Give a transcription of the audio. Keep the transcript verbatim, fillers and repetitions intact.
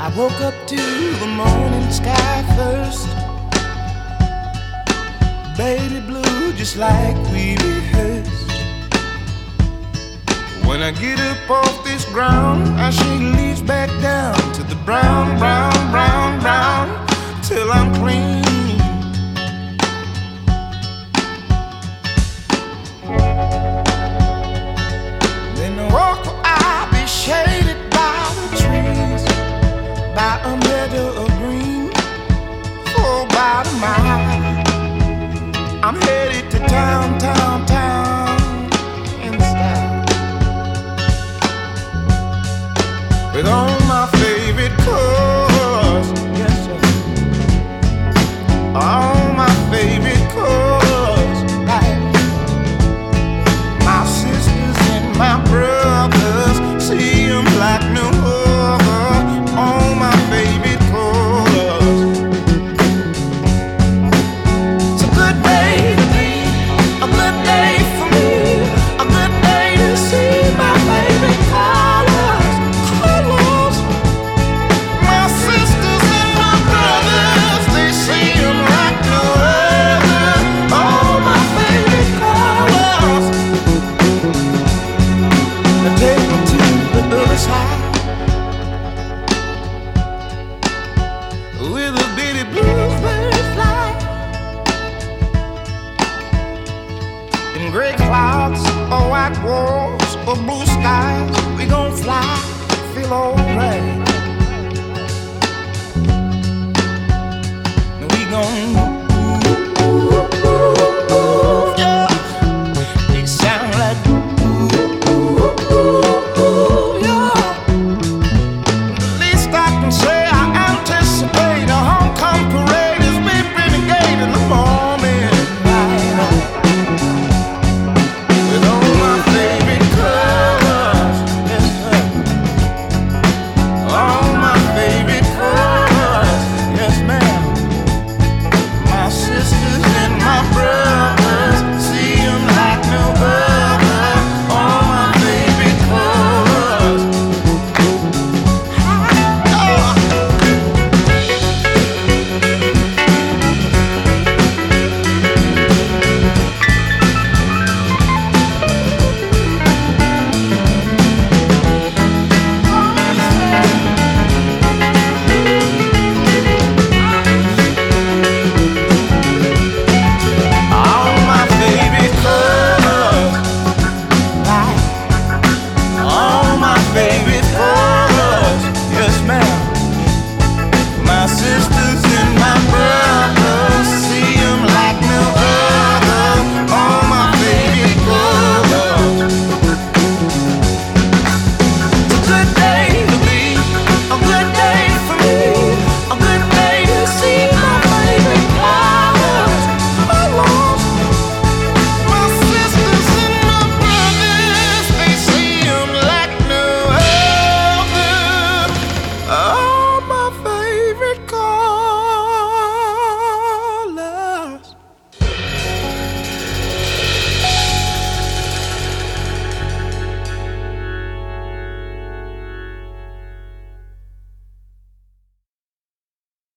I woke up to the morning sky first, baby blue just like we rehearsed. When I get up off this ground, I shake leaves back down to the brown, brown, brown, brown, till I'm clean. Then I walk where I'll be shaded by the trees, by a meadow of green, for about a mile. I'm headed to town, town, town, in style, with all my favorite colors, yes sir, all my favorite colors, like my sisters and my brothers, see them like no other, all my favorite colors. It's a good day to be, a good day for me, a good day to see my favorite colors, colors. My sisters and my brothers, they see them like no other, all my favorite colors. Now take me to the other side, with a bitty bluebird fly, in gray clouds or white walls or blue skies, we gon' fly, feel all